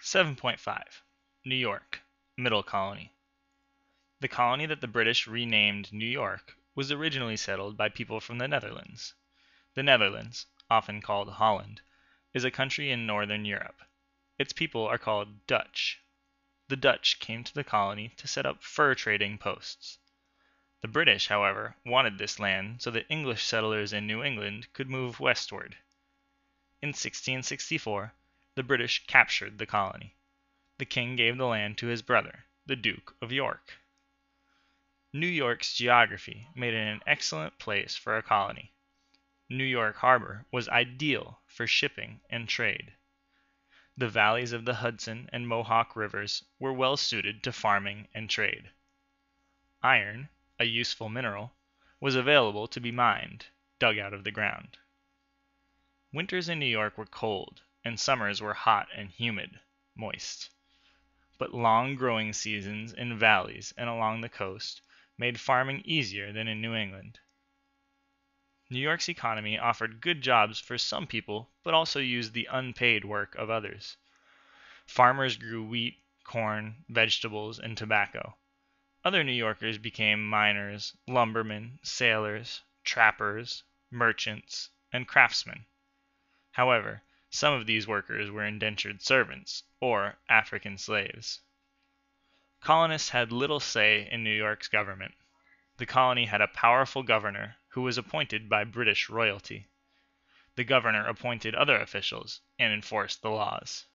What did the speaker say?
7.5. New York, Middle Colony. The colony that the British renamed New York was originally settled by people from the Netherlands. The Netherlands, often called Holland, is a country in northern Europe. Its people are called Dutch. The Dutch came to the colony to set up fur trading posts. The British, however, wanted this land so that English settlers in New England could move westward. In 1664, the British captured the colony. The king gave the land to his brother, the Duke of York. New York's geography made it an excellent place for a colony. New York Harbor was ideal for shipping and trade. The valleys of the Hudson and Mohawk rivers were well suited to farming and trade. Iron, a useful mineral, was available to be mined, dug out of the ground. Winters in New York were cold, and summers were hot and humid, moist. But long growing seasons in valleys and along the coast made farming easier than in New England. New York's economy offered good jobs for some people, but also used the unpaid work of others. Farmers grew wheat, corn, vegetables, and tobacco. Other New Yorkers became miners, lumbermen, sailors, trappers, merchants, and craftsmen. However, some of these workers were indentured servants, or African slaves. Colonists had little say in New York's government. The colony had a powerful governor who was appointed by British royalty. The governor appointed other officials and enforced the laws.